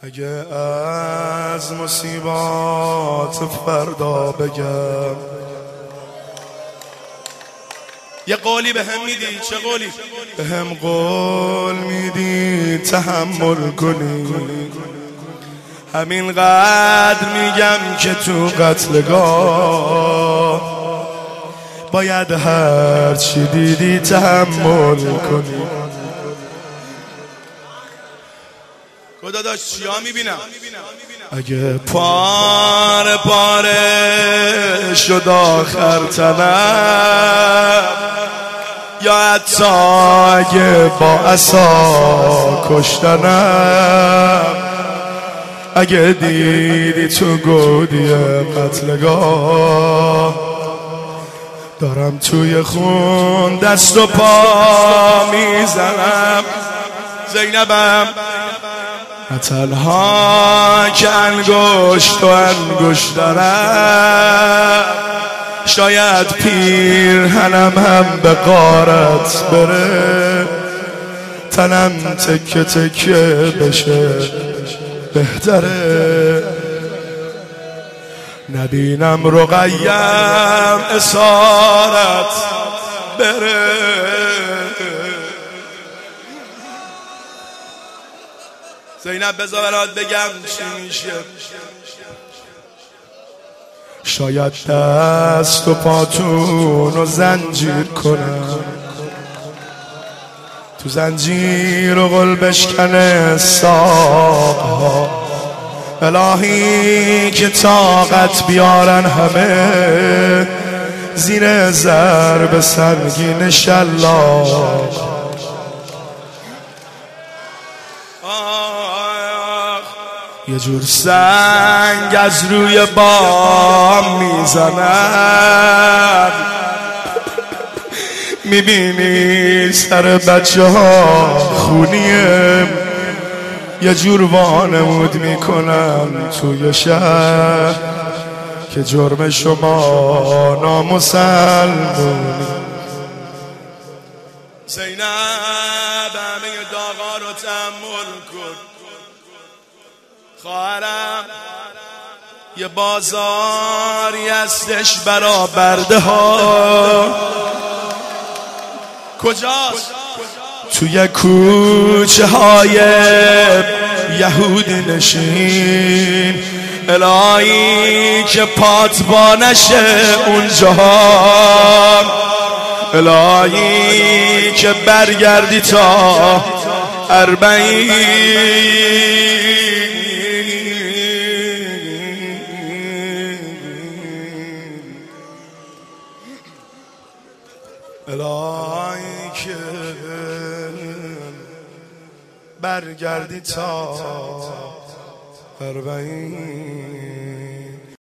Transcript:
اگه از مصیبات فردا بگم یه قولی به هم میدی؟ چه قولی؟ به هم قول میدی تحمل کنی، همینقدر میگم که تو قتلگاه باید هر چی دیدی تحمل کنی. خدا داشت چیا میبینم؟ اگه پاره پاره شد آخر تنم، یا حتی اگه با عصا کشتنم، اگه دیدی تو گودی قتلگاه دارم توی خون دست و پا میزنم، زینبم نه تنها که انگشت و انگشت دارم، شاید پیرهنم هم به غارت بره، تنم تکه تکه بشه بهتره، نبینم رقیم اسارت بره. زینب بذار برات بگم چی میشه. شاید دست و پاتون رو زنجیر کنم، تو زنجیر و غل بشکنه ساقها، الهی که طاقت بیارن همه زیر ضرب سنگین شلاق. یه جور سنگ از روی بام میزنن، میبینی سر بچه ها خونیه، یه جور وانمود میکنن توی شهر که جرم شما نامسلمونی. زینب همه داغا رو تحمل کن خواهرم، یه بازاری هستش برا برده ها. کجاست؟ توی کوچه های یهودی نشین، الهی که پاتبا نشه اونجا، الهی که برگردی تا 40. الهی که برگردی تا 40.